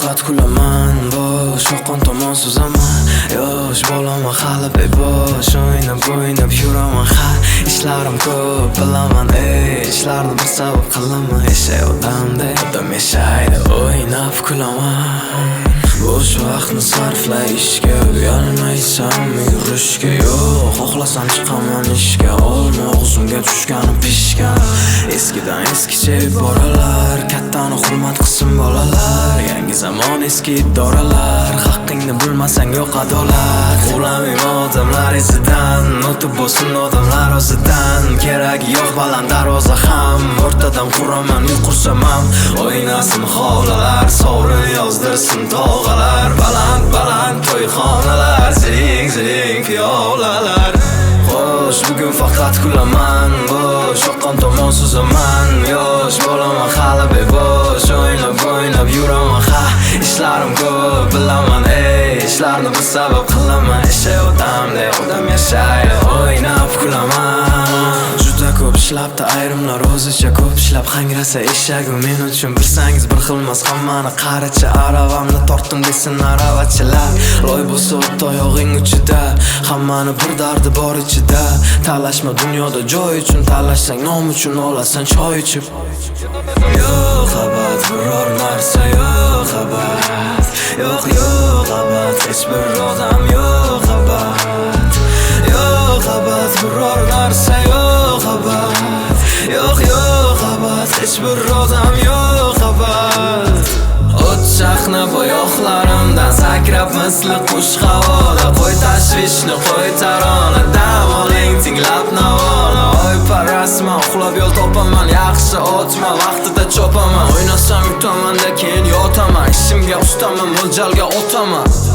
faqat kulaman, bosh oqqan tomon suzaman. Yosh bolaman hali bebosh, o'ynab yuraman ha. Ishlarim ko'p bilaman, ishlarni bir sabab qilaman. Yashayotgandek odam yashaydi, o'ynab kulaman. Bo'sh vaqtni sarflashga uyalmaysan, yurishga yo'q. Xohlasam chiqaman ishga, olma og'zimga tushgani pishgan. Eskidan eskicha iboralar, kattani hurmat qilsin bolalar. Yangi zamon eski idoralar, haqqingni bilmasang yo'q adolat. Qo'lamayman odamlar izidan, o'tib bo'lsin odamlar o'zidan. Keragi yo'q baland darvoza ham, o'rtadan quraman yuqursam ham. O'ynasin hovlilar, sovrin yozdirsin tog'alar. Baland to'yxonalar, ziring piyolalar. Xo'sh, bugun faqat kulaman, bo'sh oqqan tomon suzaman. Yosh bolaman hali bebosh, o'ynab yuraman ha. Ishlarim ko'p bilaman, ishlarni bir sabab qilaman. Yashayotgandek odam yashaydi, o'ynab kulaman. Juda ko'p ishlabdi ayrimlar, o'zicha ko'p ishlab hangrasa eshagi. Men uchun bilsangiz bir xilmas hammani qaricha. Aravamni tortdim desin aravachilar. Loy bo'lsa o'tdi oyog'ing uchida, hammani bir dardi bor ichida. Talashma dunyoda joy uchun, talashsang nom uchun olasan choy ichib. Yo'q abad biror narsa, yo'q abad. Yo'q abad hech bir odam, yo'q abad. Yo'q abad biror narsa, yo'q abad. Yo'q abad hech bir odam, yo'q abad. O't chaqnab oyoqlarimdan sakrab misli qush havoda. Qo'y tashvishni, qo'y tarona, dam oling tinglab navoni. Oy parasman, uxlab yo'l topaman, yaxshi otma vaqtida chopaman. O'ynasam yutaman-da keyin yotaman, ishimga ustaman, mo'ljalga o'taman.